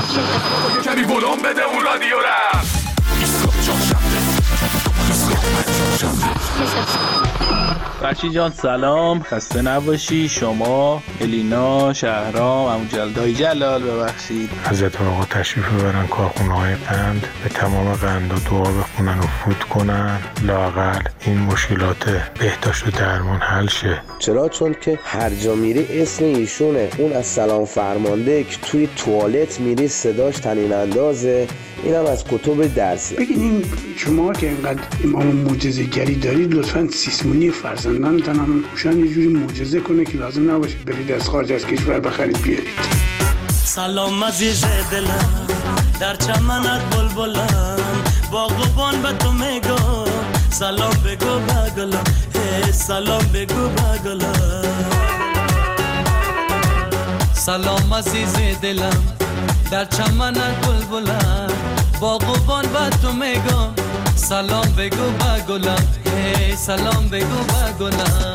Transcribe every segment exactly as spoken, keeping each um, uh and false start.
کمی ولوم بده اون رادیو را. فرشید جان سلام، خسته نباشی. شما، الینا، شهرام، عمو جلال جلال ببخشید حضرت آقا تشریف ببرن کارخونه های قند، به تمام قندا دعا بخونن و فوت کنن، لااقل این مشکلات بهداشت و درمان حل شه. چرا؟ چون که هر جا میری اسم ایشونه. اون از سلام فرمانده که توی توالت میری صداش طنین اندازه. اینم از کتب درسی. بگین این شما که اینقدر امام معجزه گری دارید لطفاً سیسمونی فرزندانتان هم روشن یه جوری معجزه کنه که لازم نباشه برید از خارج از کشور بخرید بیارید. سلام عزیز دلم در چمنت بلبلم باغبان به تو میگم سلام بگو بگلم هی سلام بگو بگلم. سلام عزیز دلم در چمنت بلبلم باغبان به تو میگم سلام بگو بگلم هی سلام بگو بگلم.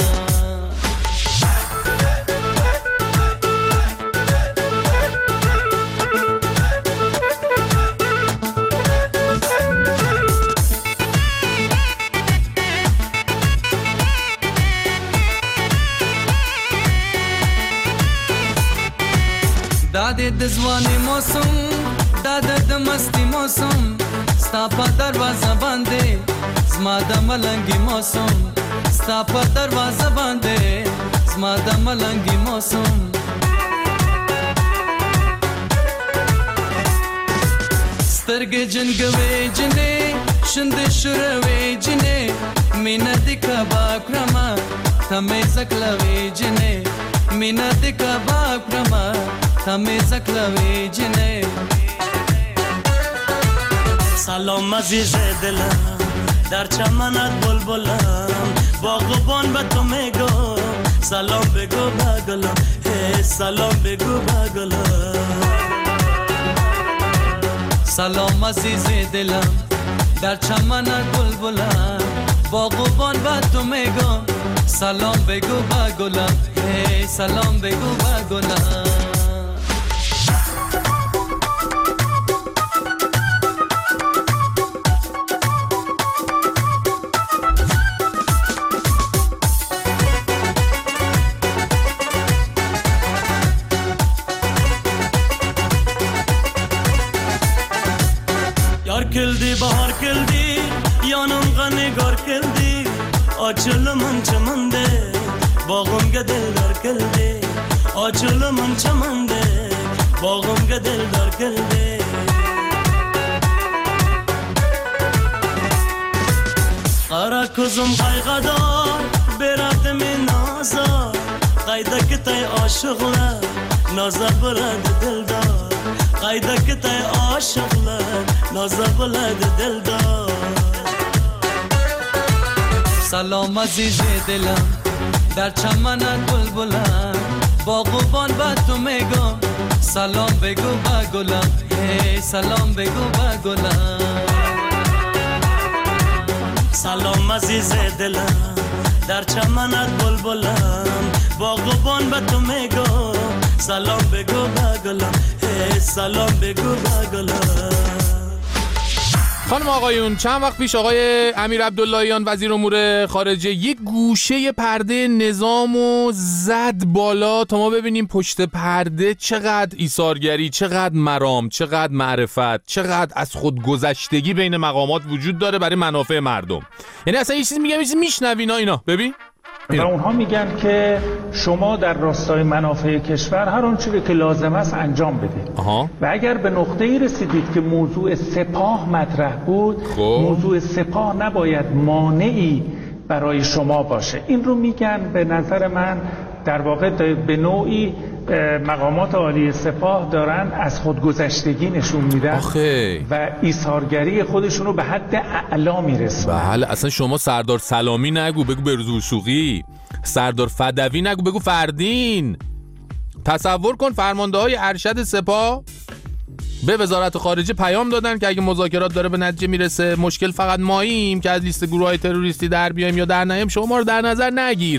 داده دزوانی موسم داده دمستی موسم ستا پا دروازه بانده زما د ملنگی موسم ستا پا دروازه بانده زما د ملنگی موسم. سترگی جنگوی جنه شند شروی جنه مینه دی کباب کرما تمی زکلوی جنه مینه دی کباب کرما تمی زکلوی جنه. سلام عزیز دلم در چمنت بلبلم باغبان به تو میگم سلام بگو بگلم هی سلام بگو بگلم. سلام عزیز دلم در چمنت بلبلم باغبان به تو میگم سلام بگو بگلم هی سلام بگو بگلم. کلدی بهار کلدی یانم غنگار کلدی آچل من چمنده باغم گدل دار کلدی آچل من چمنده باغم گدل دار کلدی. قرا کزم قایقدار برات من نازا قایده که تای عاشقله نازا برد دلدار قایده که تای عاشقله نازا بلد دلدار. سلام عزیز دلم در چمنت بلبلم باغبان به تو میگم سلام بگو بگلم هی سلام بگو بگلم. سلام عزیز دلم در چمنت بلبلم باغبان به تو میگم سلام بگو بگلم هی سلام بگو بگلم. خانم آقایون، چند وقت پیش آقای امیر عبداللهیان وزیر امور خارجه یک گوشه پرده نظامو زد بالا تا ما ببینیم پشت پرده چقدر ایثارگری، چقدر مرام، چقدر معرفت، چقدر از خودگذشتگی بین مقامات وجود داره برای منافع مردم. یعنی اصلا یه چیزی میگم، یه چیزی میشنوین اینا ببین. و اونها میگن که شما در راستای منافع کشور هر آنچه که لازم است انجام بدید. آها. و اگر به نقطه‌ای رسیدید که موضوع سپاه مطرح بود، خب. موضوع سپاه نباید مانعی برای شما باشه. این رو میگن به نظر من در واقع به نوعی مقامات عالی سپاه دارن از خودگذشتگی نشون میدن و ایثارگری خودشون رو به حد اعلا میرسونن. بله، اصلا شما سردار سلامی نگو، بگو برزوسوقی، سردار فدوی نگو، بگو فردین. تصور کن فرمانده های ارشد سپاه به وزارت خارجه پیام دادن که اگه مذاکرات داره به نتیجه میرسه، مشکل فقط ماییم که از لیست گروه های تروریستی در بیایم یا در نیایم، شما رو در نظر نگیر،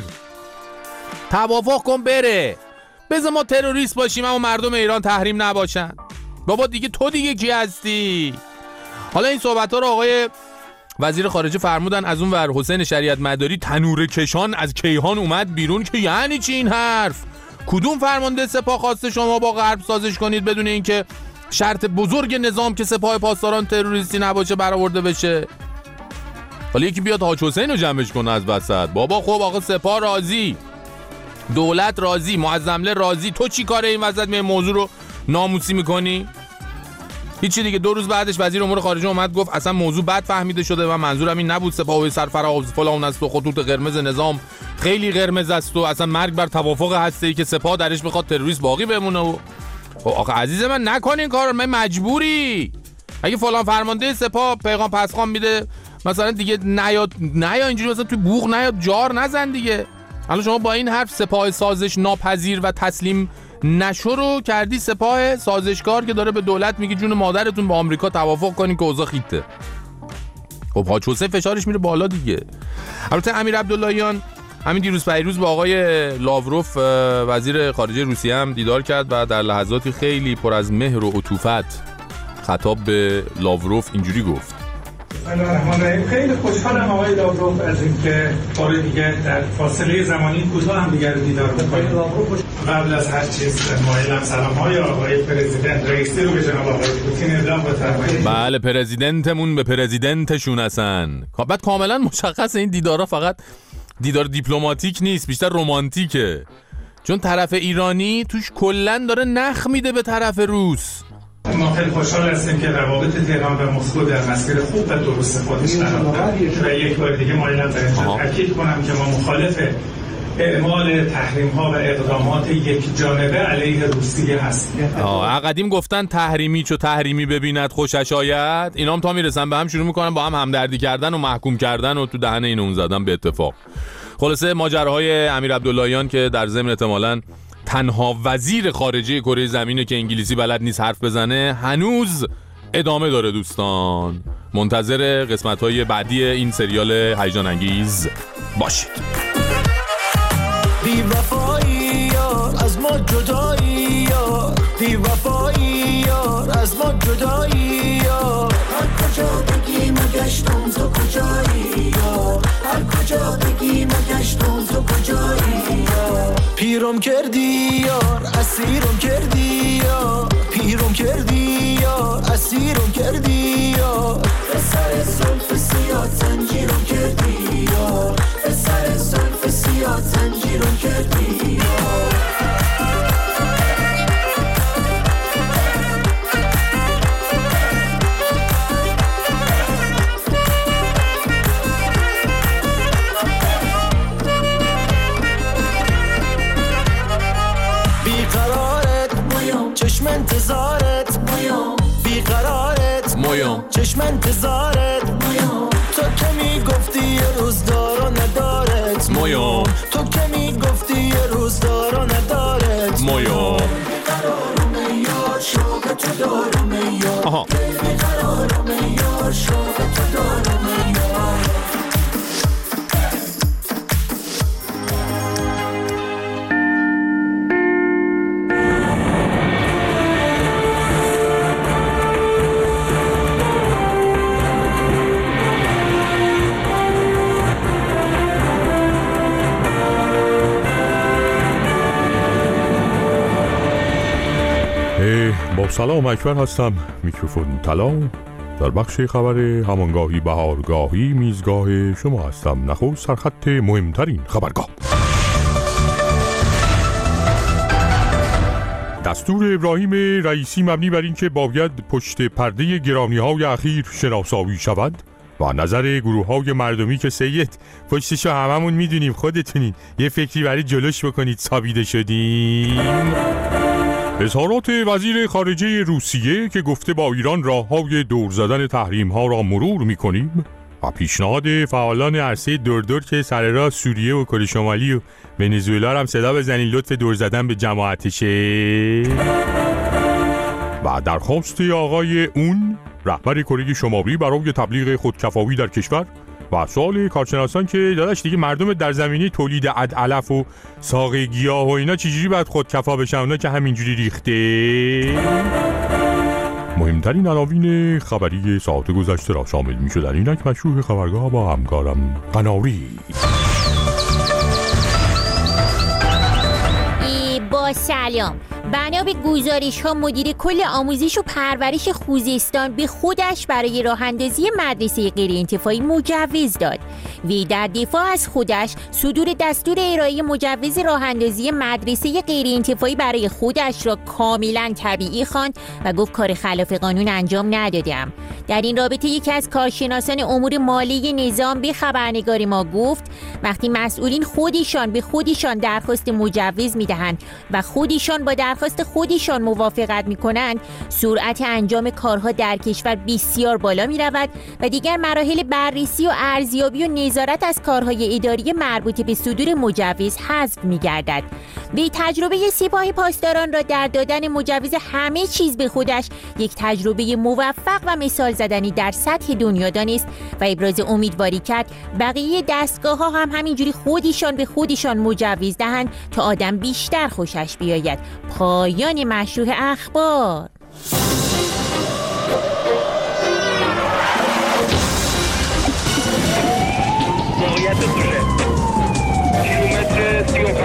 توافق کن بره، بذار ما تروریست باشیم اما مردم ایران تحریم نباشن. بابا دیگه تو دیگه کی هستی؟ حالا این صحبت‌ها رو آقای وزیر خارجه فرمودن، از اون ور حسین شریعت مداری تنور کشان از کیهان اومد بیرون که یعنی چی این حرف؟ کدوم فرمانده سپاه خواسته شما با غرب سازش کنید بدون اینکه شرط بزرگ نظام که سپاه پاسداران تروریستی نباشه برآورده بشه؟ حالا یکی بیاد حاج حسین رو جمعش کنه از وسط. بابا خب آقا سپاه راضی، دولت راضی، معظمله راضی، تو چی کاره این وسط می موضوع رو ناموسی میکنی؟ هیچی دیگه. دو روز بعدش وزیر امور خارجه اومد گفت اصلا موضوع بد فهمیده شده و منظورم این نبود، سپاه سرفراز فلان است و خطوط قرمز نظام خیلی قرمز است و اصلا مرگ بر توافق هسته ای که سپاه درش بخواد تروریست باقی بمونه. و خب آخه عزیز من نکن این کارو، من مجبوری. اگه فلان فرمانده سپاه پیغام پسخان میده مثلا دیگه نیاد نیا اینجوری مثلا تو بوق نیاد جار نزن دیگه. الان شما با این حرف سپاه سازش ناپذیر و تسلیم نشو رو کردی سپاه سازشکار که داره به دولت میگه جون مادرتون با آمریکا توافق کنین که اوضاع خیته. خب حاج حسین فشارش میره بالا دیگه. البته امیر عبداللهیان همین دیروز پیروز با آقای لاوروف وزیر خارجه روسیه هم دیدار کرد و در لحظاتی خیلی پر از مهر و عطوفت خطاب به لاوروف اینجوری گفت: خیلی خوشحالم آقای لاوروف از اینکه بار دیگه در فاصله زمانی کوتاه هم دیگر دیدار بکنیم. قبل از هر چیز مایلم سلام‌های آقای پرزیدنت رئیسی رو به جناب آقای پوتین ابلاغ بفرمایید. بله پرزیدنتمون به پرزیدنتشون هستن. بعد کاملا مشخصه این دیدارا فقط دیدار دیپلماتیک نیست، بیشتر رمانتیکه، چون طرف ایرانی توش کلن داره نخ میده به طرف روس. ما خیلی خوشحال هستیم که روابط تهران و مسکو در مسیر خوب و درست خودش قرار دارد و یک بار دیگه مایلم در اینجا تاکید کنم که ما مخالف اعمال تحریم ها و اقدامات یک جانبه علیه روسیه هستیم. آه قدیم گفتن تحریمی چو تحریمی ببیند خوشش آید. اینا هم تا میرسن به هم شروع میکنن با هم همدردی کردن و محکوم کردن و تو دهن این اون زدن به اتفاق. خلاصه ماجراهای امیر عبداللهیان که در ضمن احتمالاً تنها وزیر خارجه کره زمینه که انگلیسی بلد نیست حرف بزنه هنوز ادامه داره دوستان. منتظر قسمت‌های بعدی این سریال هیجان انگیز باشید. بی وفایی یار از ما جدایی یار، بی وفایی یار از ما جدایی یار، هر کجا بگی مگشتم تو کجایی یار، هر کجا بگی مگشتم تو کجایی یار، پیرم کردی یار اسیرم کردی یار، پیرم کردی یار اسیرم کردی یار، به سر زلف سیاه زنجیرم کردی یار، به سر زلف سیاه زنجیرم کردی یار. چشم انتظارت مویوم بیقرارت مویوم چشم انتظارت مویوم تو که میگفتی یه روز دارو ندارت مویوم تو که میگفتی یه روز دارو ندارت مویوم بیقرارم یار شوق تو دارم یار بیقرارم یار شوق تو دارم یار. با سلام اکبر هستم، میکروفون طلا. در بخش خبر همانگاهی بهارگاهی میزگاه شما هستم. نخست سرخط مهمترین خبرگاه. دستور ابراهیم رئیسی مبنی بر این که باید پشت پرده گرانی‌های اخیر شناسایی شود و نظر گروه‌های مردمی که سید پشتشو هممون میدونیم خودتونین یه فکری برای جلوش بکنید ثابت شدیم. اظهارات وزیر خارجه روسیه که گفته با ایران راه‌های دور زدن تحریم‌ها را مرور می‌کنیم و پیشنهاد فعالان عرصه دور دور که سر راه سوریه و کره شمالی و ونزوئلا هم صدا بزنین لطف دور زدن به جماعتشه و درخواست آقای اون رهبر کره شمالی برای تبلیغ خودکفایی در کشور و سوال کارشناسان که داداش دیگه مردم در زمینه تولید علف و ساق گیاه و اینا چجوری باید خودکفا بشن اونا که همینجوری ریخته. مهمترین عناوین خبری ساعت گذشته را شامل می‌شدند. اینک مشروع خبرگاه با همکارم قناری. با سلام. بنا به گزارش ها مدیر کل آموزش و پرورش خوزستان به خودش برای راه اندازی مدرسه غیر انتفاعی مجوز داد. وی در دفاع از خودش صدور دستور ارائه مجوز راه اندازی مدرسه غیر انتفاعی برای خودش را کاملا طبیعی خواند و گفت کار خلاف قانون انجام ندادم. در این رابطه یکی از کارشناسان امور مالی نظام به خبرنگار ما گفت وقتی مسئولین خودشان به خودشان درخواست مجوز میدهند و خودشان با درخواست خودشان موافقت میکنند، سرعت انجام کارها در کشور بسیار بالا می رود و دیگر مراحل بررسی و ارزیابی و نظارت از کارهای اداری مربوط به صدور مجوز حذف می گردد. وی تجربه سپاه پاسداران را در دادن مجوز همه چیز به خودش یک تجربه موفق و مثال زدنی در سطح دنیا دانست و ابراز امیدواری کرد بقیه دستگاه ها هم همینجوری خودشان به خودشان مجوز دهند تا آدم بیشتر خوشش بیاید. پایان مشروع اخبار. موقعیت دوشه کیلومتر سی و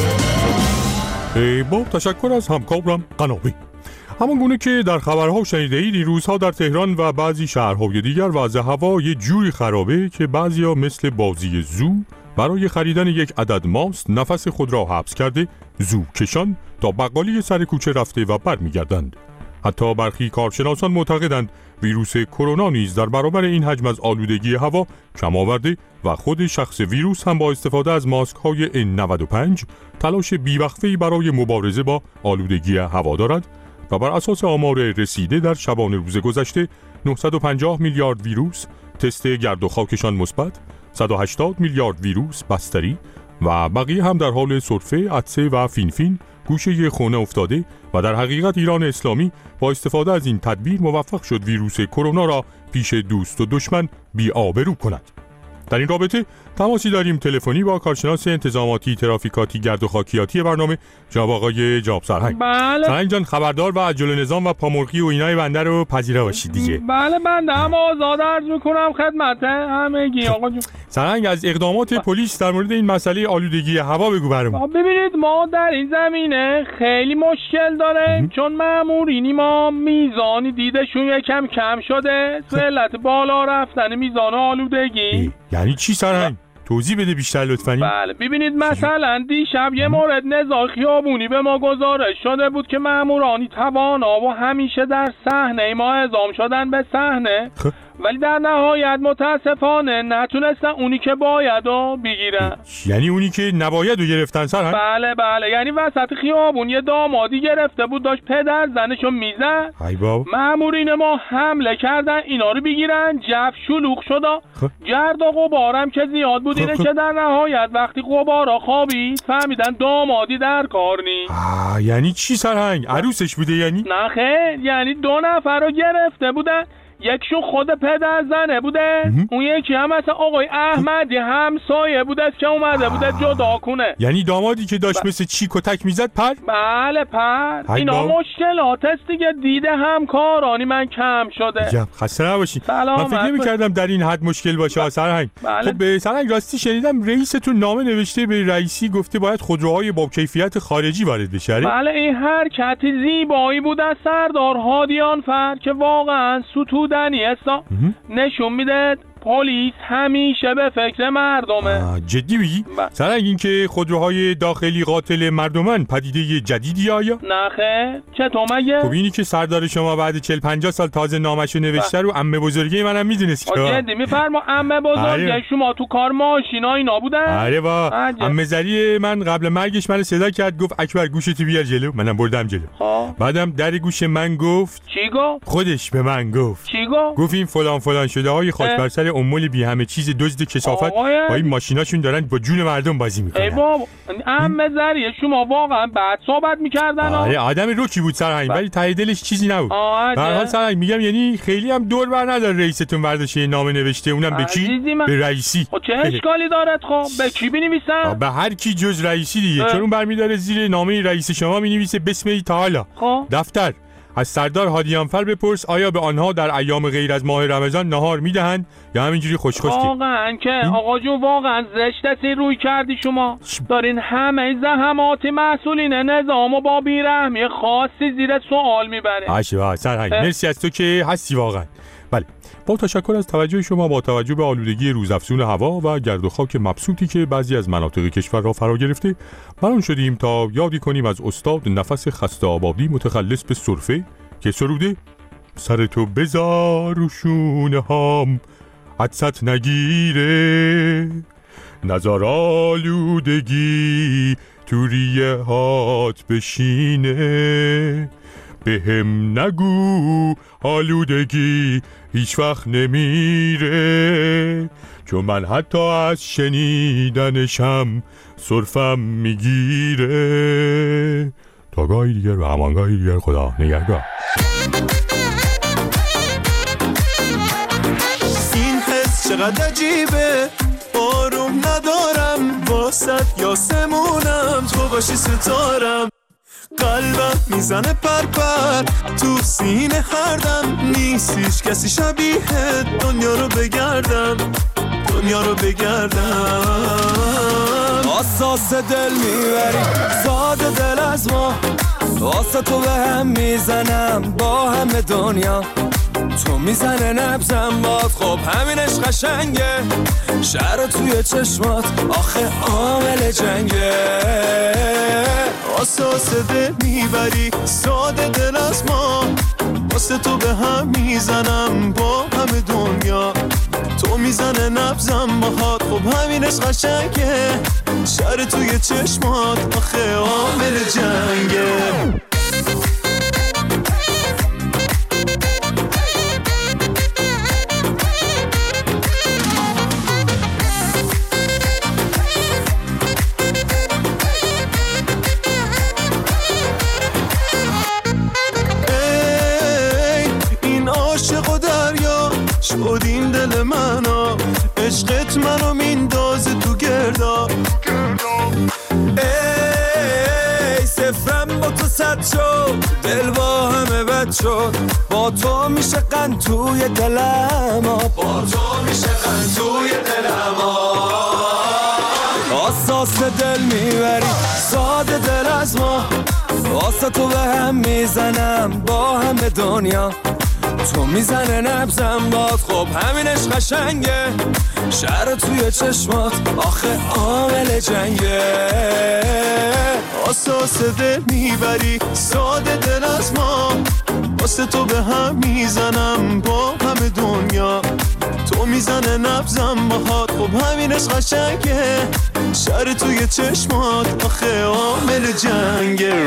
پنج. با تشکر از همکارم قنابی. همان گونه که در خبرها شنیده اید این روزها در تهران و بعضی شهرهای دیگر وضع هوا یه جوری خرابه که بعضیا مثل بازی زو برای خریدن یک عدد ماست نفس خود را حبس کرده زو کشان تا بقالی سر کوچه رفته و برمیگردند. حتی برخی کارشناسان معتقدند ویروس کرونا نیز در برابر این حجم از آلودگی هوا کم آورده و خود شخص ویروس هم با استفاده از ماسک های ان نود و پنج تلاش بیوقفه‌ای برای مبارزه با آلودگی هوا دارد و بر اساس آمار رسیده در شبانه روز گذشته نهصد و پنجاه میلیارد ویروس تست گرد و خاکشان مثبت، صد و هشتاد میلیارد ویروس بستری و بقیه هم در حال سرفه، عطسه و فینفین گوشه خونه افتاده و در حقیقت ایران اسلامی با استفاده از این تدبیر موفق شد ویروس کرونا را پیش دوست و دشمن بی آبرو کند. در این رابطه تماسی داریم تلفنی با کارشناس انتظاماتی ترافیکاتی گرد و خاکیاتی برنامه جناب آقای جاب سرهنگ. بله. سرهنگ جان خبردار و عجل نظام و پامرغی و اینای بنده رو پذیرا باشید دیگه. بله بنده هم آزاد عرض میکنم خدمت همگی آقا جون. سرهنگ از اقدامات پلیس در مورد این مسئله آلودگی هوا بگو برام. ببینید ما در این زمینه خیلی مشکل داره چون مامورینی ما میزانی دیدشون یکم کم شده به علت بالا رفتن میزان آلودگی. یعنی چی سرهنگ؟ توضیح بده بیشتر لطفاً. بله ببینید مثلا دیشب یه مورد نزاع خیابونی به ما گزارش شده بود که مامورانی توانا و همیشه در صحنه ما اعزام شدن به صحنه ولی در نهایت متاسفانه نتونستن اونی که باید رو بگیرن. یعنی اونی که نباید رو گرفتن سرهنگ؟ بله بله یعنی وسط خیابون یه دامادی گرفته بود داشت پدر زنشو میزد. ای بابا. مامورین ما حمله کردن اینا رو بگیرن جف شلوغ شد. گرد و غبارم که زیاد بود اینه که در نهایت وقتی غبارا خوابید فهمیدن دامادی در کار نیست. آه یعنی چی سرهنگ؟ عروسش بوده یعنی؟ نه خیر یعنی دو نفر رو گرفته بودن یکشون خود پدر زنه بوده اون یکی هم مثلا آقای احمدی همسایه بوده که اومده بوده جدا کنه. یعنی دامادی که داشت ب... مثل چیک و تک میزد پر؟ بله پر. اینا مشکلات است دیگه دیده همکارانی من کم شده. عجب خسته نباشی. من فکر نمی‌کردم در این حد مشکل باشه سرهنگ. بله. خب به سرهنگ راستی شنیدم رئیستون نامه نوشته به رئیسی گفته باید خودروهای با کیفیت خارجی وارد بشه. بله این حرکت زیبایی بود از سردار هادیان فر که واقعا ستود دنی اصلا نشون میده پلیس همیشه به فکر مردمه. جدی میگی؟ سرنگ این که خودروهای داخلی قاتل مردمن پدیده جدیدی آیا؟ نخه چطور مگه؟ خب اینی که سردار شما بعد چهل پنجاه سال تازه نامشو نوشته رو عمه بزرگی منم میدونست که جدی میفرما عمه بزرگی شما تو کار ماشینا اینا بودن؟ آره با عمه زری من قبل مرگش منو صدا کرد گفت اکبر گوشتو بیار جلو منم بردم جلو. ها بعدم در گوش من گفت چی گفت؟ خودش به من گفت چی گفت؟ گفت این فلان فلان شده های خاک بر سر امول بی همه چیز دزد کثافت با این ماشیناشون دارن با جون مردم بازی میکنن. ای بابا عمه زریه شما واقعا بعد صحبت میکردن. آره آدم روکی بود سرهنگ ولی ته دلش چیزی نبود. به هر حال سرهنگ میگم یعنی خیلی هم دور بر نداره رئیستون برداشته نامه نوشته اونم به کی؟ به رئیسی. خب چه اشکالی داره خب به کی بنویسن؟ به هر کی جز رئیسی دیگه چون اون برمی‌داره زیر نامه رئیس شما مینویسه بسم الله تعالی دفتر از سردار هادیانفر بپرس آیا به آنها در ایام غیر از ماه رمضان نهار میدهند یا همینجوری خوش خوش؟ واقعا که آقا جون واقعا زشت روی کردی شما. دارین همه زحمات مسئولین نظامو با بیرحمی خاصی زیر سوال میبره. عاشقا سرهنگ مرسی از تو که هستی واقعا. بله با تشکر از توجه شما، با توجه به آلودگی روزافزون هوا و گرد و خاک مبسوطی که بعضی از مناطق کشور را فرا گرفته، بران شدیم تا یادی کنیم از استاد نفس خسته آبادی متخلص به سرفه که سروده سر تو بذار رو شونه هام عطست نگیره، نزار آلودگی تو ریه هات بشینه، به هم نگو آلودگی هیچ وقت نمیره، چون من حتی از شنیدنشم سرفم میگیره. تا گاهی دیگر و همان گاهی دیگر، خدا نگهدار. این حس چقدر عجیبه، آروم ندارم واسط یا سمونم تو باشی ستارم، قلبم میزنه پرپر تو سینه هر دم، نیست هیچ کسی شبیه دنیا رو بگردم، دنیا رو بگردم. اساس دل میبری ساده دل از ما، واسه تو به هم میزنم با همه دنیا، تو میزنه نبزم باد، خب همینش قشنگه، شهر توی چشمات آخه عامل جنگه. اساس دل میبری ساده دل از ما، واسه تو به هم میزنم با همه دنیا، تو میزنه نبزم باهات، خب همینش قشنگه، شهر توی چشمات آخه عامل جنگه. شد این دل منو، عشقت منو میندازه تو گردا، ای سفرم با تو صد شد، دل با همه بد شد، با تو میشه قند توی دلم، با تو میشه قند توی دلم. اساس دل میبری ساده دل از ما، واسه تو به هم میزنم با همه دنیا، تو میزنه نبزم باد، خب همینش قشنگه، شهر توی چشمات آخه عامل جنگه. اساس دل میبری ساده دل از ما، واسه تو به هم میزنم با همه دنیا، تو میزنه نبزم باهات، خب همینش قشنگه، شهر توی چشمات آخه عامل جنگه.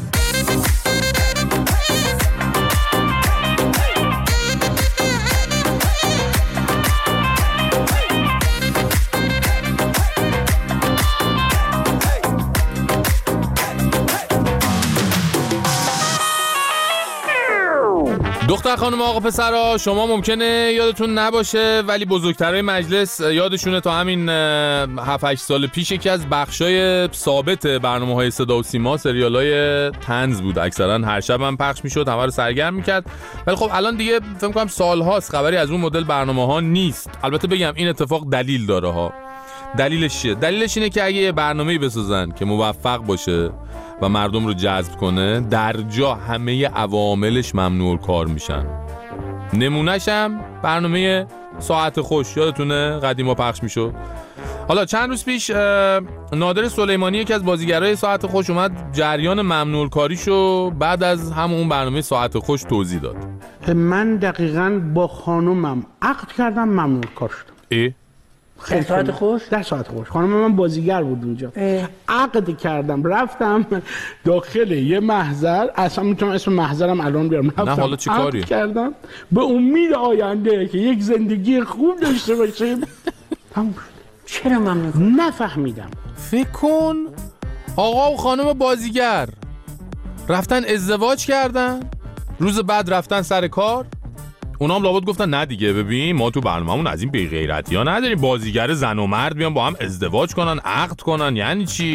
دختر خانم آقا پسرا، شما ممکنه یادتون نباشه ولی بزرگترهای مجلس یادشونه تا همین هفت هشت سال پیش یکی از بخشای ثابت برنامه‌های صدا و سیما سریالای طنز بود، اکثرا هر شب هم پخش میشد، همه رو سرگرم میکرد. ولی خب الان دیگه فکر کنم سالهاست خبری از اون مدل برنامه‌ها نیست. البته بگم این اتفاق دلیل داره ها. دلیلش چیه؟ دلیلش اینه که اگه یه برنامه‌ای بسازن که موفق باشه و مردم رو جذب کنه، در جا همه عواملش ممنوع کار میشن. نمونه‌ش هم برنامه ساعت خوش، یادتونه قدیما پخش میشد. حالا چند روز پیش نادر سلیمانی یکی از بازیگرای ساعت خوش اومد جریان ممنوع کاریشو بعد از همون برنامه ساعت خوش توضیح داد. من دقیقاً با خانومم عقد کردم ممنوع کار شدم. ای خیلی ساعت خوش؟ ده ساعت خوش. خانم من بازیگر بود اونجا. عقد کردم رفتم داخل یه محضر، اصلا میتونم اسم محضرم الان بیارم. نه حالا چی کاری؟ عقد کردم به امید آینده که یک زندگی خوب داشته باشیم. چرا ممنوع؟ نفهمیدم. فکر کن آقا و خانم بازیگر رفتن ازدواج کردن، روز بعد رفتن سر کار، اونا هم لابد گفتن نه دیگه ببین ما تو برنامه‌مون از این بی‌غیرتی ها نداریم، بازیگر زن و مرد بیان با هم ازدواج کنن عقد کنن. یعنی چی؟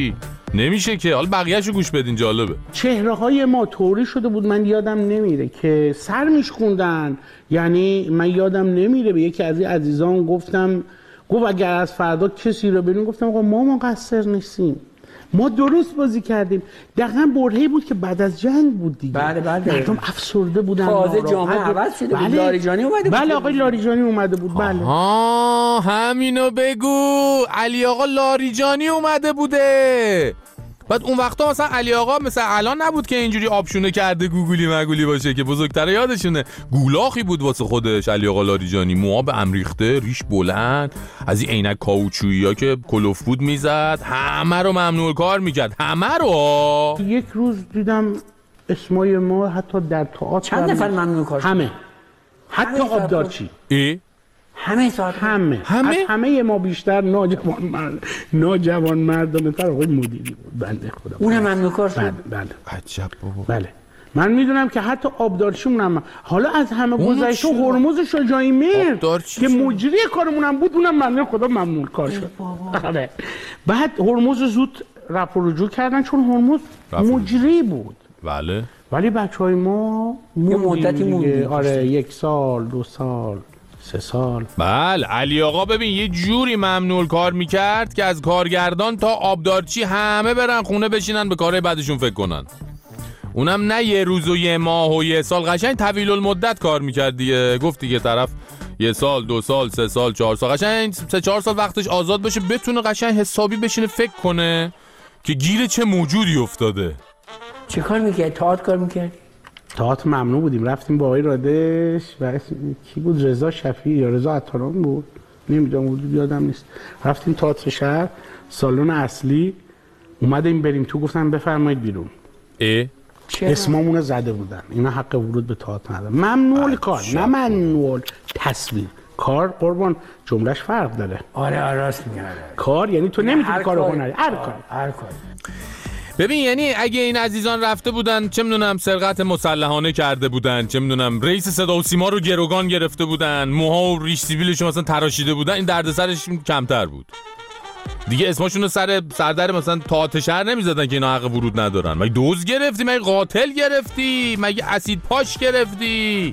نمیشه که. حالا بقیه‌شو گوش بدین، جالبه. چهره های ما طوری شده بود، من یادم نمیره که سر میشکوندن. یعنی من یادم نمیره به یکی از عزیزان گفتم، گفت اگر از فردا کسی رو ببینیم، گفتم آقا ما مقصر نیستیم، ما درست بازی کردیم. دقیقاً برهه‌ای بود که بعد از جنگ بود دیگه. بله بله. مردم افسرده بودن، تازه جامعه عوض شده بود. لاریجانی اومده بود. بله آقای لاریجانی اومده بود. بله. آها همینو بگو. علی آقا لاریجانی اومده بوده. بعد اون وقتا مثلا علی آقا مثلا الان نبود که اینجوری آبشونه کرده گوگلی مگولی باشه که بزرگتره یادشونه. گولاخی بود واسه خودش علی آقا لاریجانی، موها به هم ریخته، ریش بلند، از این عینک کاوچویی‌ها که کلوف بود میزد، همه رو ممنوع کار میکرد، همه رو. یک روز دیدم اسمای ما حتی در تئاتر چند نفر ممنوع کار شد؟ همه، حتی آبدارچی. ای همه ساعت همه همه از همه ما بیشتر ناجوان مرد ناجوان مردانه تر آقای مدیری بود بنده خدا. اونم ممنوع کار شد. بله بله. عجب بابا. بله من میدونم که حتی آبدارچی اونم. حالا از همه گذشته هرمز شجاعی میر که مجری کارمونم بود، اونم بنده خدا ممنوع کار شد. بله. بعد هرمز زود رفع و رجوع کردن چون هرمز مجری بود. بله. ولی بچهای ما یه مدتی موندیم. آره یک سال دو سال سه سال. بله علی آقا ببین یه جوری ممنوع کار میکرد که از کارگردان تا آبدارچی همه برن خونه بشینن به کارهای بعدشون فکر کنن. اونم نه یه روز و یه ماه و یه سال، قشنگ طویل المدت کار میکرد دیگه. گفت دیگه طرف یه سال دو سال سه سال چهار سال، قشنگ سه چهار سال وقتش آزاد بشه بتونه قشنگ حسابی بشینه فکر کنه که گیر چه موجودی افتاده. چه کار میکرد؟ تئاتر کار میکرد؟ تئاتر ممنوع بودیم، رفتیم با آقای رادش و کی بود، رضا شفیعی یا رضا عطاران بود، نمیدونم بود، یادم نیست. رفتیم تئاتر شهر سالن اصلی، اومدیم بریم تو، گفتن بفرمایید بیرون. اه اسممون زده بودن، اینا حق ورود به تئاتر ندارن. ممنوع کار، نه ممنوع تصویر. کار قربان جملهش فرق داره. آره آره راست میگه. کار یعنی تو نمیتونی کارو هنری، هر کار هر کار. ببین یعنی اگه این عزیزان رفته بودن چه میدونم سرقت مسلحانه کرده بودن، چه میدونم رئیس صدا و سیما رو گروگان گرفته بودن، موها و ریش سیبیلش مثلا تراشیده بودن، این دردسرش کمتر بود دیگه. اسمشون رو سر سردر مثلا تئاتر شهر نمیزدن که اینا حق ورود ندارن. مگه دوز گرفتی؟ مگه قاتل گرفتی؟ مگه اسید پاش گرفتی؟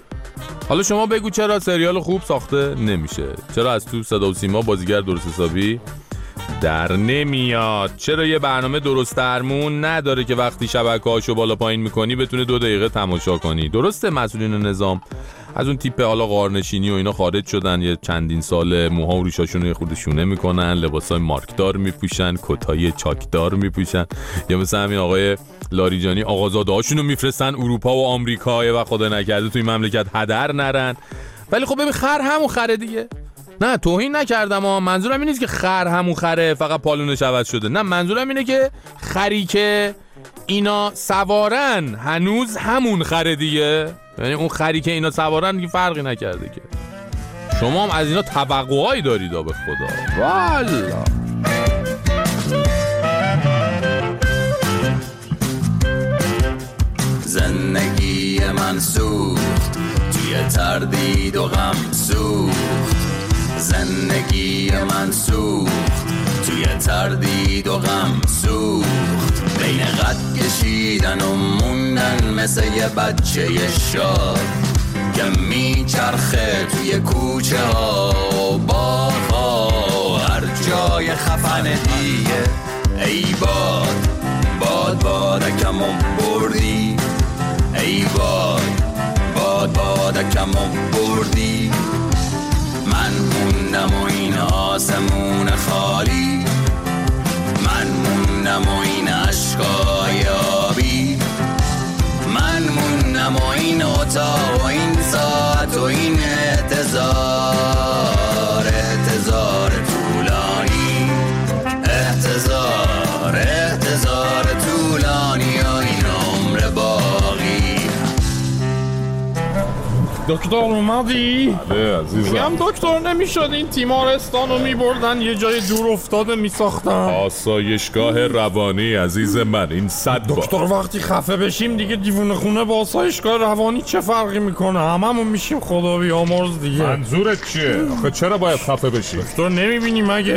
حالا شما بگو چرا سریال خوب ساخته نمیشه؟ چرا از تو صدا و سیما بازیگر درست حسابی در نمیاد؟ چرا یه برنامه درست درمون نداره که وقتی شبکه‌هاشو بالا پایین میکنی بتونه دو دقیقه تماشا کنی؟ درسته مسئولین نظام از اون تیپ حالا غارنشینی و اینا خارج شدن، یه چندین سال موها و ریشاشون رو یه خورده شونه میکنن، لباسای مارکدار میپوشن، کتای چاکدار میپوشن، یا مثلا همین آقای لاریجانی آقازاده هاشون رو میفرستن اروپا و آمریکا و خدا نکرده توی مملکت هدر نرن. ولی خب ببین خر همون خره دیگه. نه توهین نکردم ها، منظورم این نیست که خر همون خره فقط پالونش عوض شده، نه منظورم اینه که خری که اینا سوارن هنوز همون خره دیگه. یعنی اون خری که اینا سوارن دیگه فرقی نکرده که. شما هم از اینا توقعایی دارید به خدا. والا زندگی من سوخت توی تردید و غم سوخت، زندگی من سوخت توی تردید و غم سوخت، بین قد کشیدن و موندن مثل یه بچه شاد که میچرخه توی کوچه ها و باغ ها، هر جای خفن دیگه. ای باد باد بادکم و بردی، ای باد باد بادکم و بردی، من موندم و این آسمون خالی، من موندم و این عشقای آبی، من موندم و این اتاق و این ساعت و این احتضار، احتضار طولانی، احتضار احتضار طولانی و این عمر باقی. دکتر اومدی؟ بله عزیزم. میگم دکتر نمیشد این تیمارستان رو میبردن یه جای دور افتاده میساختن؟ آسایشگاه روانی عزیز من این صد با. دکتر وقتی خفه بشیم دیگه دیوونه خونه با آسایشگاه روانی چه فرقی میکنه؟ هممون میشیم خدا بیامرز دیگه. منظورت چیه؟ آخه چرا باید خفه بشی؟ دکتر نمیبینی مگه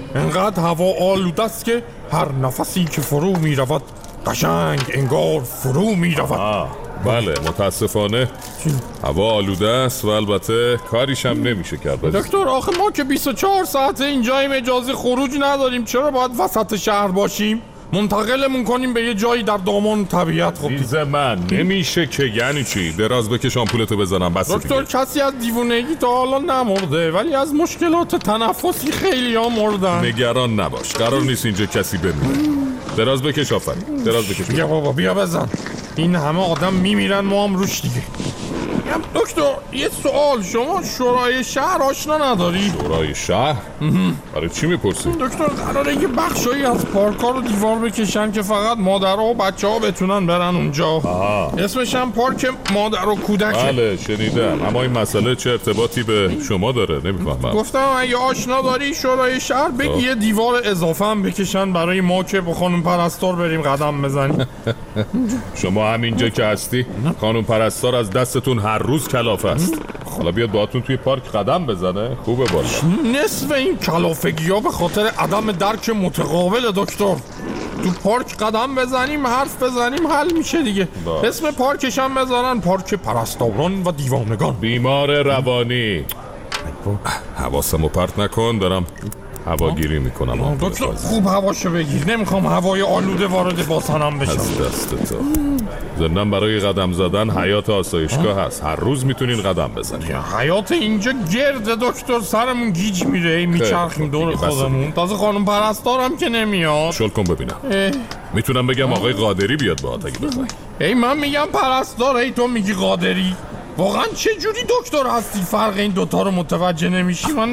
انقدر هوا آلوده است که هر نفسی که فرو می رود قشنگ انگار فرو می رود. بله متاسفانه هوا آلوده است و البته کاریش هم نمیشه کرد. دکتر آخه ما که بیست و چهار ساعته اینجاییم، اجازه خروج نداریم، چرا باید وسط شهر باشیم؟ منتقلمون کنیم به یه جایی در دامان طبیعت. خب دیز من نمیشه که. یعنی چی؟ دراز بکش آمپولتو بزنم بس. دکتر کسی از دیوونگی تا حالا نمرده، ولی از مشکلات تنفسی خیلی ها مردن. نگران نباش، قرار نیست اینجا کسی بمیره. دراز بکش آفرین، دراز بکش. بیا بابا بیا بزن. این همه آدم میمیرن ما هم روش دیگه. دکتر یه سوال، شما شورای شهر آشنا نداری؟ شورای شهر؟ برای چی میپرسی؟ دکتر قراره یه بخشایی از پارک‌ها رو دیوار بکشن که فقط مادرها و بچه‌ها بتونن برن اونجا. آها. اسمش هم پارک مادر و کودک. بله شنیدم، اما این مسئله چه ارتباطی به شما داره؟ نمیفهمم. گفتم اگه آشنا داری شورای شهر بگی یه دیوار اضافه هم بکشن برای ما که با خانم پرستار بریم قدم بزنیم. شما همینجا که هستی خانم پرستار از دستتون هر روز کلافه است. حالا بیاد باهاتون توی پارک قدم بزنه؟ خوبه بالا. نصف این کلافگی ها به خاطر عدم درک متقابل دکتر. تو پارک قدم بزنیم حرف بزنیم حل میشه دیگه. باش. اسم پارکش هم بذارن پارک پرستاران و دیوانگان. بیمار روانی. حواسمو پرت نکن، دارم هواگیری میکنم. دکتر خوب هواشو بگیر، نمیخوام هوای آلوده وارد باسنم بشم. از دست تو. زندن برای قدم زدن حیات آسایشگاه هست، هر روز میتونین قدم بزنین. حیات اینجا گرده دکتر، سرمون گیج میره، میچرخیم دور خودمون. تازه خانم پرستارم که نمیاد. شل کن ببینم. اه. میتونم بگم آقای قادری بیاد باهات اگه بخوای. ای من میگم پرستار، ای تو میگی قادری. واقعا چه جوری دکتر هستی فرق این دوتا رو متوجه نمیشی؟ من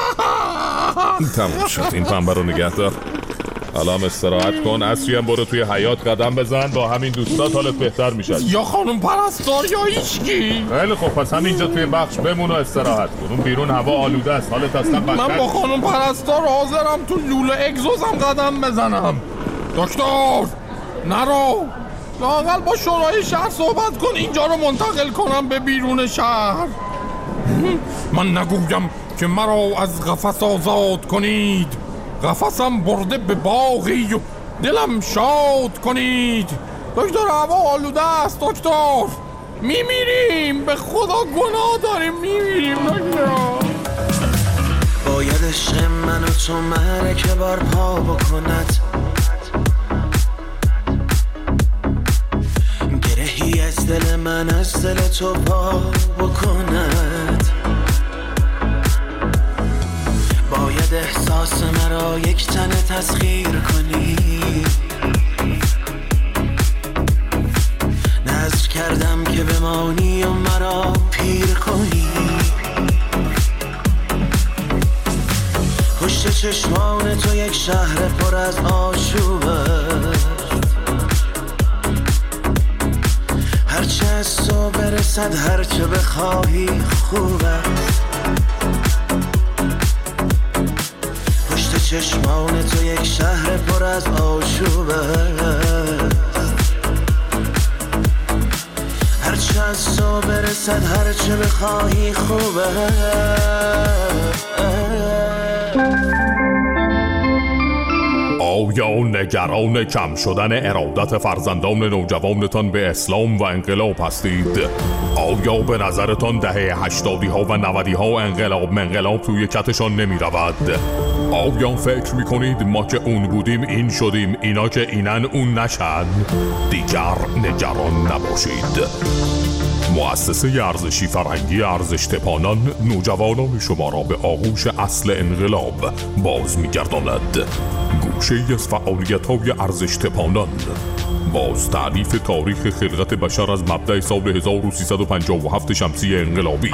تموم شد، این پنبه رو نگه دار. حالا هم استراحت کن، عصری هم برو توی حیات قدم بزن، با همین دوستات حالت بهتر میشد. یا خانم پرستار یا هیچکی. خیلی خب پس همینجا توی بخش بمون و استراحت کن. اون بیرون هوا آلوده است، حالت اصلا بدتر. من با خانم پرستار حاضرم تو لوله اگزوزم قدم بزنم. دکتر نرو، لااقل با شورای شهر صحبت کن اینجا رو منتقل کنم به بیرون شهر. من نگویم که مرا از قفس آزاد کنید، قفسم برده به باغی و دلم شاد کنید. دکتر هوا آلوده است دکتر، میمیریم، به خدا گناه داریم، میمیریم دکتر. باید عشق من و تو مرکه بار پا بکند، گرهی از دل من از دل تو پا بکند. باید احساس مرا یک تنه تسخیر کنی، نذر کردم که بمانی و مرا پیر کنی. پشت چشمان تو یک شهر پر از آشوبه، هرچه از تو برسد هرچه بخواهی خوبه. پشت چشمان تو یک شهر پر از آشوبه، هرچه از تو برسد هرچه بخواهی خوبه. آیا نگران کم شدن ارادت فرزندان نوجوانتان به اسلام و انقلاب هستید؟ آیا به نظرتان دهه هشتادی ها و نودی ها انقلاب منقلاب توی کتشان نمی رود؟ آیا فکر می کنید ما که اون بودیم این شدیم، اینا که اینن اون نشن؟ دیگر نگران نباشید. مؤسسه ارزشی فرهنگی ارزش تپانان نوجوانان شما را به آغوش اصل انقلاب باز می‌گرداند. گوشه‌ای از فعالیت‌های ارزش تپانان، باز تعریف تاریخ خلقت بشر از مبدأ سال هزار و سیصد و پنجاه و هفت شمسی انقلابی،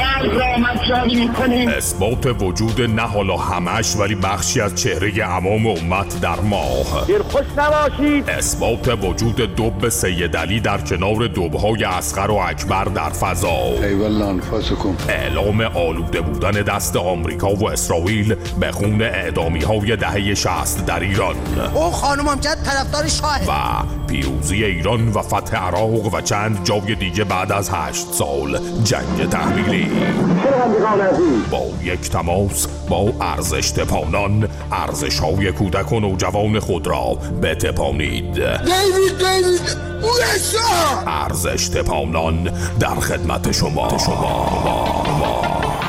اثبات وجود نه حالا همش ولی بخشی از چهره عوام امت در ماه، خوش نباشید، اثبات وجود دب سید علی در کنار دب‌های اصغر و اکبر در فضا، اعلام آلوده بودن دست آمریکا و اسرائیل به خون اعدامی‌های دهه شصت در ایران، او خانومم جد طرفدار شاه، و پیروزی ایران و فتح عراق و چند جای دیگه بعد از هشت سال جنگ تحمیلی. با یک تماس با ارزش تپانان ارزش‌های کودک و نوجوان خود را بتپانید. ارزش تپانان در خدمت شما. شما.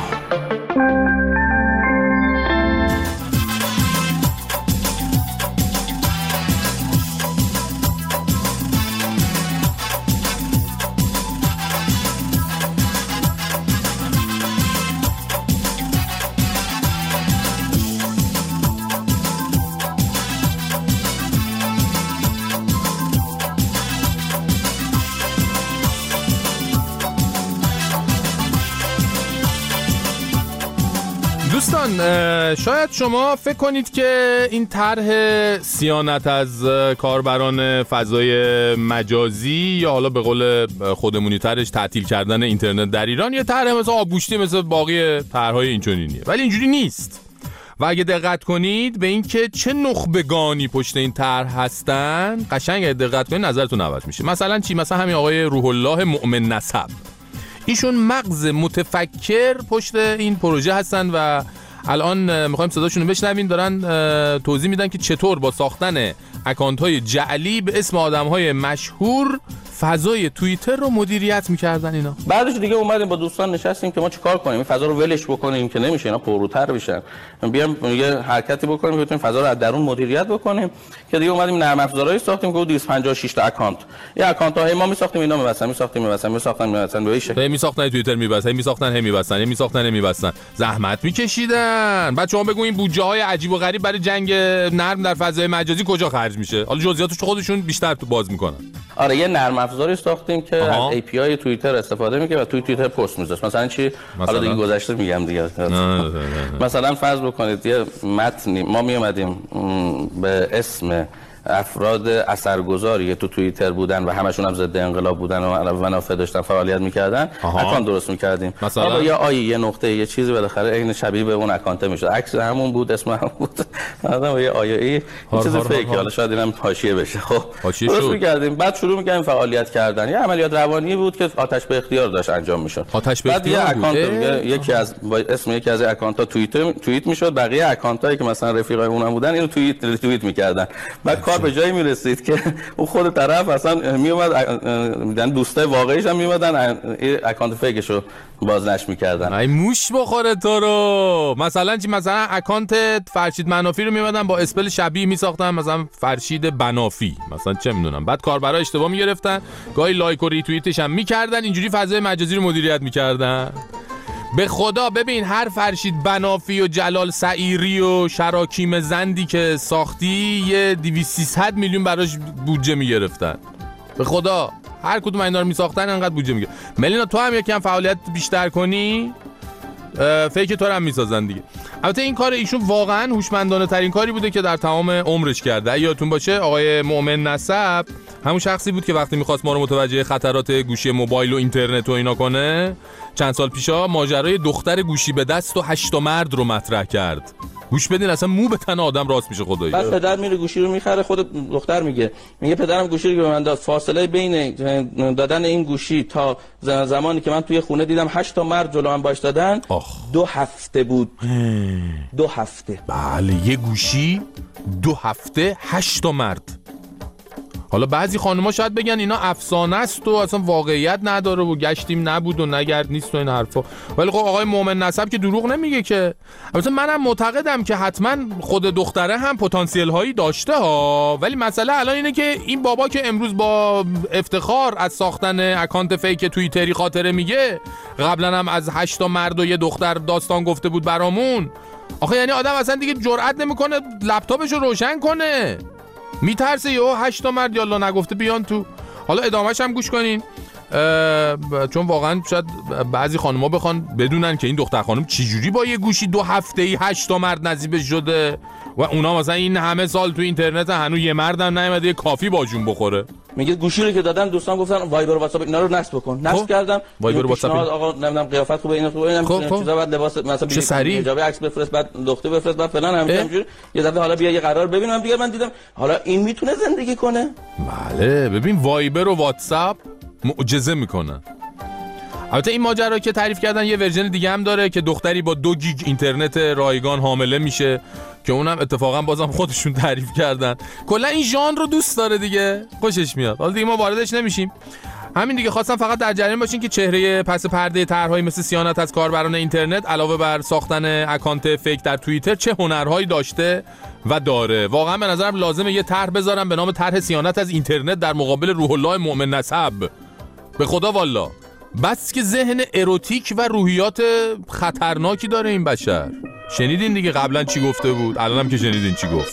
دوستان، شاید شما فکر کنید که این طرح صیانت از کاربران فضای مجازی یا حالا به قول خودمونی ترش تعطیل کردن اینترنت در ایران یه طرح مثل آبگوشتی مثل باقی طرح‌های اینچنینیه، ولی اینجوری نیست. و اگه دقت کنید به این که چه نخبگانی پشت این طرح هستن، قشنگ اگه دقت کنید نظرتون عوض میشه. مثلا چی؟ مثلا همین آقای روح الله مؤمن نسب، ایشون مغز متفکر پشت این پروژه هستن و الان میخوایم صداشون رو بشنوین. دارن توضیح میدن که چطور با ساختن اکانت‌های جعلی به اسم آدم‌های مشهور فضای توییتر رو مدیریت میکردن اینا. بعدش دیگه اومدیم با دوستان نشستیم که ما چیکار کنیم، این فضا رو ولش بکنیم که نمیشه، اینا پرروتر بشن، بیام یه حرکتی بکنیم که بتونیم فضا رو از درون مدیریت بکنیم. که دیگه اومدیم نرم افزارهایی ساختیم که دویست و پنجاه و شش تا اکانت، یه اکانت‌های ما میساختیم اینا می‌بستن میساختیم می‌بستن میساختن می‌بستن به این شکل میساختن توییتر می‌بستن میساختن هم می‌بستن میساختن هم می‌بستن زحمت می‌کشیدن. بعد شما بگو این بودجه‌های عجیب و غریب برای جنگ نرم در فضای مجازی کجا خرج میشه؟ حالا جزئیاتش خودشون بیشتر تو باز می‌کنن. آره یه نرم افزاری ساختیم که آها. از ای پی آی توییتر استفاده می‌کنه و توی توییتر پست می‌ذاره. مثلا چی؟ مثلا؟ حالا دیگه گذشته میگم دیگه. مثلا فرض بکنید یه متنی ما میومدیم به اسم افراد اثرگذاری تو توییتر بودن و همشون هم ضد انقلاب بودن و منافع داشتن فعالیت می‌کردن، اکانت درست می‌کردیم. مثلا یا آیه یه نقطه یه چیزی بالاخره عین شبیه به اون اکانت میشد، عکس همون بود، اسم هم بود، مثلا یه آیه ای یه چیز فیک، حالا شاید اینم حاشیه بشه. خب درست می‌کردیم، بعد شروع می‌کردیم فعالیت کردن. یه عملیات روانی بود که آتش به اختیار داشت انجام می‌شد. آتش به اختیار بعد یه اکانت یکی از اسم یکی از اکانت‌ها توییت توییت می‌شد، بقیه اکانت‌هایی که مثلا رفیقای اونم بودن اینو توییت توییت می‌کردن. بعد کار به جایی میرسید که اون خود طرف اصلا میومد میدن دوستای واقعیش هم میومدن اکانت فیکشو بازنشر میکردن. ای موش بخوره تو رو. مثلا چی؟ مثلا اکانت فرشید منافی رو میومدن با اسپل شبیه میساختن، مثلا فرشید بنافی مثلا، چه میدونم. بعد کاربرا اشتباه میگرفتن، گاهی لایک و ریتوییتش هم میکردن، اینجوری فضای مجازی رو مدیریت میکردن. به خدا ببین هر فرشید بنافی و جلال سعیری و شراکیم زندی که ساختی یه دویست سیصد میلیون براش بودجه میگرفتن. به خدا هر کدوم اینا رو میساختن انقدر بودجه میگه. ملینا تو هم یکم فعالیت بیشتر کنی فیک تو هم میسازن دیگه. البته این کار ایشون واقعا هوشمندانه ترین کاری بوده که در تمام عمرش کرده. یادتون باشه آقای مؤمن نسب همون شخصی بود که وقتی میخواست ما رو متوجه خطرات گوشی موبایل و اینترنت و اینا کنه، چند سال پیشا ماجرای دختر گوشی به دست و هشت مرد رو مطرح کرد. گوش بدین اصلا مو به تن آدم راست میشه خدایی. بعد پدر میره گوشی رو میخره، خود دختر میگه میگه پدرم گوشی رو که به من داد، فاصله بین دادن این گوشی تا زمانی که من توی خونه دیدم هشت تا مرد جلو من باش دادن آخ. دو هفته بود. دو هفته. بله یه گوشی دو هفته هشت تا مرد. حالا بعضی خانم‌ها شاید بگن اینا افسانه است و اصلا واقعیت نداره و گشتیم نبود و نگرد نیست و این حرفا، ولی خب آقای مؤمن نسب که دروغ نمیگه که. البته منم معتقدم که حتما خود دختره هم پتانسیل هایی داشته ها، ولی مسئله الان اینه که این بابا که امروز با افتخار از ساختن اکانت فیک توییتری خاطره میگه، قبلا هم از هشت تا مرد و یه دختر داستان گفته بود برامون. آخه یعنی آدم اصلا دیگه جرئت نمیکنه لپتاپشو روشن کنه، میترسه یهو هشت تا مرد یالا نگفته بیان تو. حالا ادامهش هم گوش کنین چون واقعا شاید بعضی خانم‌ها بخوان بدونن که این دختر خانم چجوری با یه گوشی دو هفته‌ای هشت تا مرد نصیبش شده و اونا مثلا این همه سال تو اینترنت هنوز یه مردم نیومده یه کافی باشون بخوره. میگه گوشی رو که دادم دوستان گفتن وایبر و واتساپ اینا رو نصب بکن. نصب کردم. وایبر و واتساپ آقا نمیدونم قیافت خوبه اینا خوبه اینم چیزا بعد لباس مثلا حجاب عکس بفرست بعد دختر بفرست بعد فلان همینجوری یه دفعه حالا بیا یه قرار ببینم دیگه من دیدم حالا این میتونه زندگی کنه. بله ببین وایبر و واتساپ معجزه میکنن. البته این ماجرا که تعریف کردن یه ورژن دیگه هم داره که دختری با دو گیگ اینترنت رایگان حامله میشه که اونم اتفاقا بازم خودشون تعریف کردن. کلا این ژانر رو دوست داره دیگه، خوشش میاد. حالا دیگه ما واردش نمیشیم. همین دیگه خواستم فقط در جریان باشین که چهره پس پرده طرح‌های مثل صیانت از کاربران اینترنت علاوه بر ساختن اکانت فیک در توییتر چه هنرهایی داشته و داره. واقعا به نظرم لازمه یه طرح بذارم به نام طرح صیانت از اینترنت در مقابل روح الله مؤمن نسب. به خدا والا بس که ذهن اروتیک و روحیات خطرناکی داره این بشر. شنیدین دیگه قبلا چی گفته بود، الانم که شنیدین چی گفت.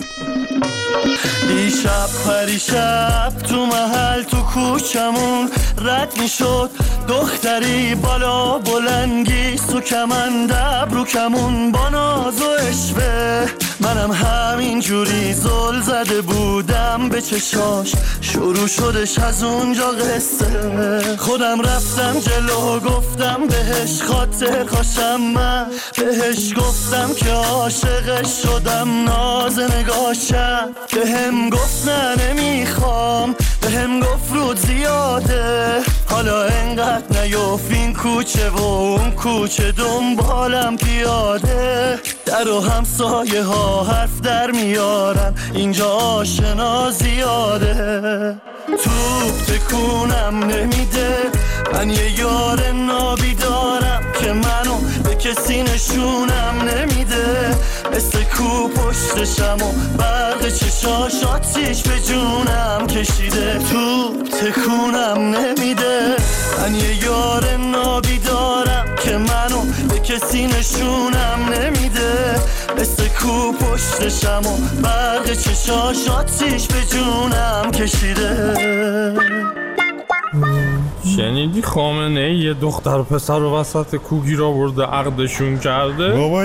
دیشب پریشب تو محل تو کوچمون رد می شد دختری بالا بلنگی سو کمند ابرو کمون با ناز و اشوه منم همین جوری زل زده بودم به چشاش شروع شدش از اونجا قصه خودم رفتم جلو گفتم بهش خاطر خوشم من بهش گفتم که عاشقش شدم ناز نگاشم بهم گفت نه نمیخوام بهم گفت رود زیاده حالا انقدر نیوف این کوچه و اون کوچه دنبالم پیاده در و همسایه ها حرف در میارن اینجا آشنا زیاده توپ تکونم نمیده من یه یار نابی دارم که منو به کسی نشونم نمیده مثل کو پشتشم و برق چشاش آتیش به جونم کشیده توپ تکونم نمیده من یه یار نابی دارم که منو به کسی نشونم نمیده مثل کو پشتشم و برق چشاش آتیش به جونم کشیده. شنیدی خامنه ای یه دختر و پسر رو وسط کوگیر آورده عقدشون کرده؟ بابا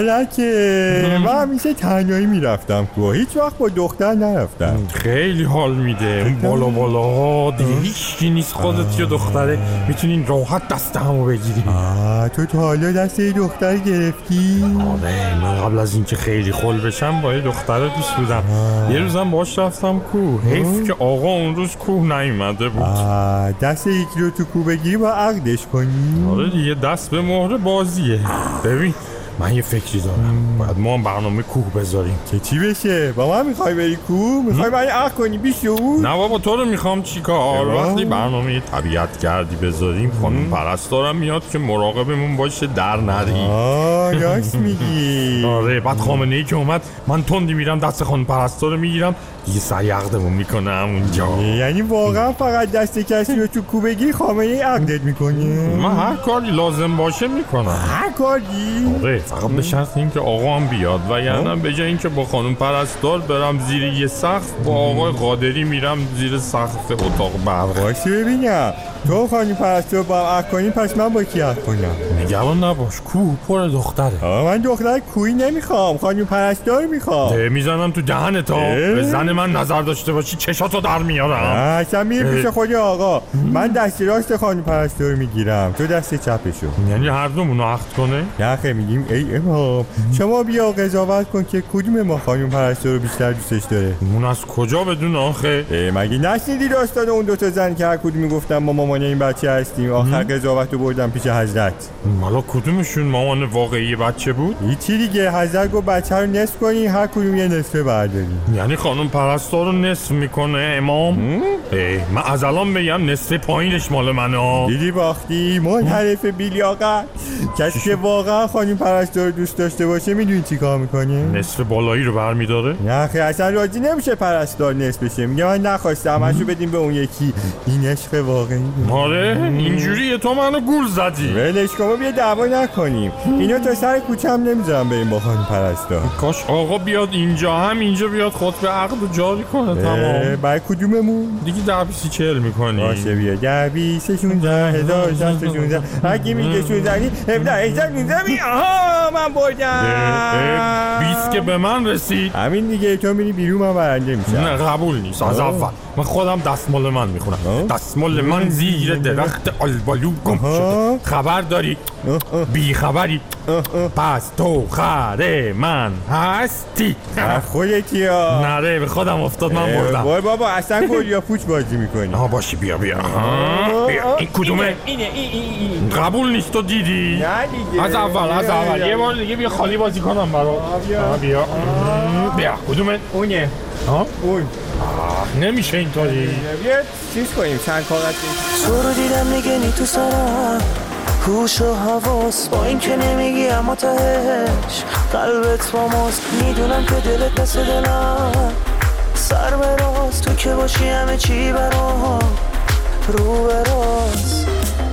لکه من همیشه تنهایی میرفتم کوه هیچ وقت با دختر نرفتم. خیلی حال میده اون بالا بالا ها دیگه هیچکی نیست خودت یا دختره میتونین راحت دست همو بگیری. آه تو تا حالا دست یه دختر گرفتی؟ آره من قبل از اینکه خیلی خل بشم با یه دختر دوست بودم یه روزم باش رفتم کوه حیف که آقا اون روز کوه نیومده بود. دست یکی رو تو کوه بگیری با عقدش کنی؟ آره دیگه دست به مهر بازیه. ببین من یه فکری دارم باید ما هم برنامه کوه بذاریم. که چی بشه؟ با من میخوای بری کوه؟ میخوای من عقد کنی بیشو؟ نه بابا تو رو میخوام چیکار؟ وقتی برنامه طبیعت گردی بذاریم خانم پرستارم میاد که مراقبمون باشه در نری. آه راست میگی. آره بعد خامنه ای که اومد من تندی میرم دست خانم پرستار میگیرم دیگه سعی عقدمون میکنم اونجا. یعنی واقعا فقط دست کسی رو تو کوه بگیری خامنه ای عقدت میکنی؟ من هر کاری لازم باشه میکنم. هر کاری؟ آره فقط به شرط اینکه آقا هم بیاد و یعنی به جای اینکه با خانم پرستار برم زیر یه سقف با آقای قادری میرم زیر سقف اتاق برق. باشه ببینم تو خانم پرستار با عقد کنی پس من با کی عقد کنم؟ نگران نباش کوه پر دختره. آه من دختر کوهی نمیخوام خانم پرستار میخوام. میزنم تو دهنت ها به زن من نظر داشته باشی چشاتو در میارم. اصلا میره پیش خود آقا من دست راست خانم پرستار میگیرم تو دست چپشو. یعنی هر دومونو عقد کنه؟ نه خیلی میگیم ای امام شما بیا قضاوت کن که کدوم ما خانم پرستار رو بیشتر دوستش داره. اون از کجا بدون آخه؟ مگه نشنیدی داستان اون دوتا زن که هر کدوم میگفتن ما مامان این بچه هستیم آخر قضاوت رو بردن پیش حضرت. حالا کدومشون مامان واقعی بچه بود؟ هیچی دیگه حضرت گفت بچه رو نصف کنی هر کدوم یه نصفه برداریم. یعنی خانم پرستار رو نصف میکنه امام؟ من از الان بگم نصف پایینش مال منه. دیدی باختی منحرف بیلیاقت. کسی که واقعا خانم پرستار رو دوست داشته باشه میدونی چی کار میکنه؟ نصف بالایی رو برمیداره؟ نه خیلی اصلا راضی نمیشه پرستار نصف بشه میگه من نخواستم همشو بدیم به اون یکی. این عشق واقعی. آره اینجوریه تو منو گول زدی. ولش کن بیا دعوا نکنیم اینا تا سر کوچه هم نمیذارم بریم با خانم پرستار. کاش آقا بیاد اینجا هم اینجا بیاد خطبه عقد رو جاری کنه. تمام برای کدوممون؟ دیگه ده بیسی چهل میکنی. باشه بیا ده بیسی شونزده هزار شست شونزده اگه میگه شونزدی هفده هجده نوزده بیست. آها من بردم. بیست که به من رسید. همین دیگه، تو میری بیرون من برنده میشم. نه قبول نیست. از اول من خودم دستمال من میخونم. دستمال من زیر درخت آلبالو گم شده. خبر داری؟ بی خبری؟ پس تو خره من هستی. خودتی ها. نره به خودم افتاد، من بردم. وای بابا اصلا گل یا پوچ بازی میکنی. آها باشی بیا بیا. بیا این کدومه؟ اینه این قبول نیست، تو دیدی؟ نه دیگه. از اول از اول یه بار دیگه بیا خالی بازی کنم برات. بیا بیا بیا کدومه؟ اونه. ها؟ اون. نمیشه اینطوری. بیا چیز کنیم چند کاغذ. تو رو دیدم نگنی تو سرم، هوش و حواس با این که نمیگی اما تهش قلبت با ماست. میدونم که دلت دست دلم سر به راست، تو که باشی همه چی برام رو به راست.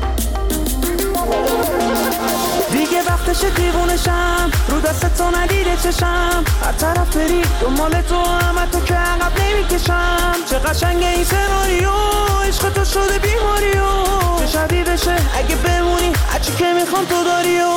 دیگه وقتش دیوونشم، رو دست تو ندیده چشم، هر طرف بری دنبال تو همه تو که عقب نمیکشم. چه قشنگه این سناریو، عشق تو شده بیماریو، چه شبیه بشه اگه بمونی هرچی که میخوام تو داریو.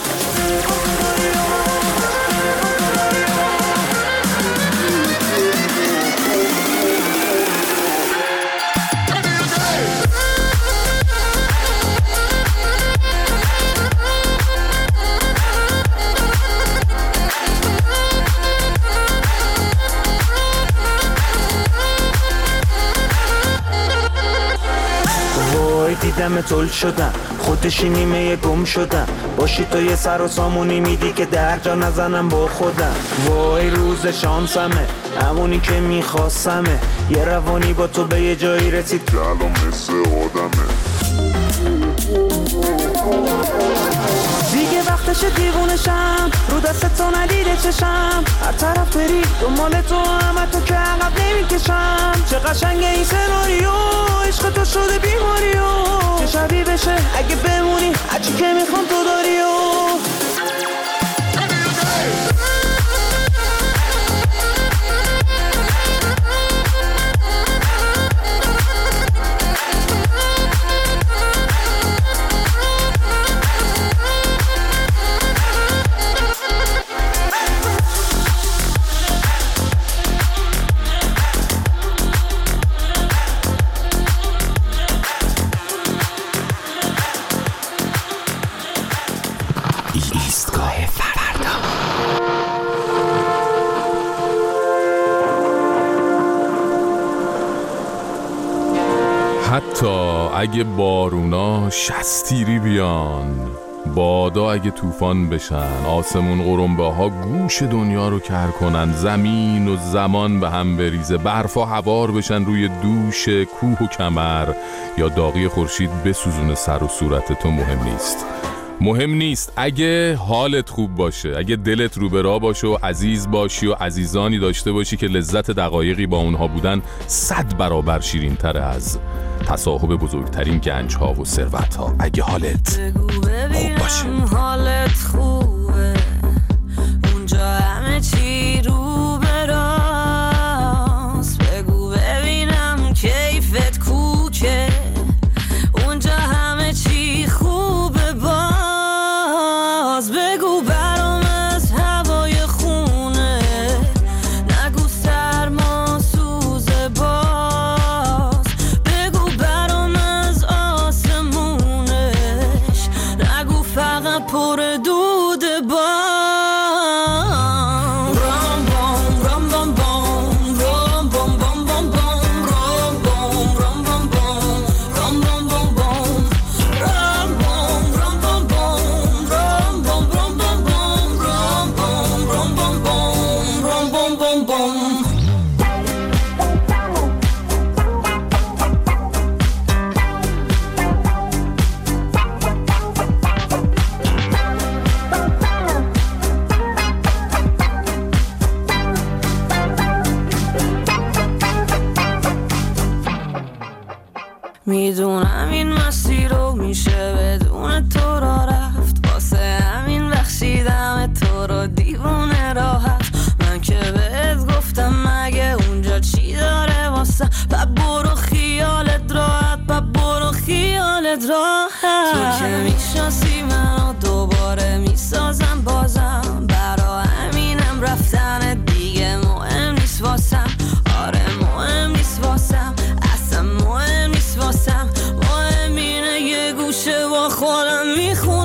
دیدم تول شدم، خودشی نیمه گم شدم، باشی تو یه سر و سامونی میدی که در جا نزنم با خودم. وای روز شانسمه، همونی که میخواستمه، یه روانی با تو به یه جایی رسید که الان مثل آدمه. دیگه وقتش دیوونشم، رو دست تو ندیده چشم، هر طرف بری دنبال تو همه تو که عقب نمیکشم. چه قشنگه این سناریو، عشق تو شده بیماریو، چه شبیه بشه اگه بمونی هرچی که میخوام تو داریو. حتی اگه بارونا شستیری بیان، بادا اگه طوفان بشن، آسمون قرنبه ها گوش دنیا رو کر کنن، زمین و زمان به هم بریزه، برفا هوار بشن روی دوش کوه و کمر، یا داغی خورشید بسوزونه سر و صورت تو، مهم نیست. مهم نیست اگه حالت خوب باشه، اگه دلت رو به راه باشه و عزیز باشی و عزیزانی داشته باشی که لذت دقایقی با اونها بودن صد برابر شیرین تره از تصاحب بزرگترین گنج ها و ثروت ها. اگه حالت خوب باشه. حالت خوبه اونجا همه چی رو به راست، بگو ببینم کیفت کوکه اونجا همه چی خوبه، باز بگو برام از هوای خونه، نگو سرما سوزه، باز بگو برام از آسمونش، نگو فقط پر دوده، باز میدونم این مسیر رو میشه بدون تو را رفت، واسه همین بخشیدم تو رو دیوونه راحت. من که بهت گفتم مگه اونجا چی داره واسه، با برو خیالت راحت، با برو خیالت راحت. تو که میشناسی منو دو میخونم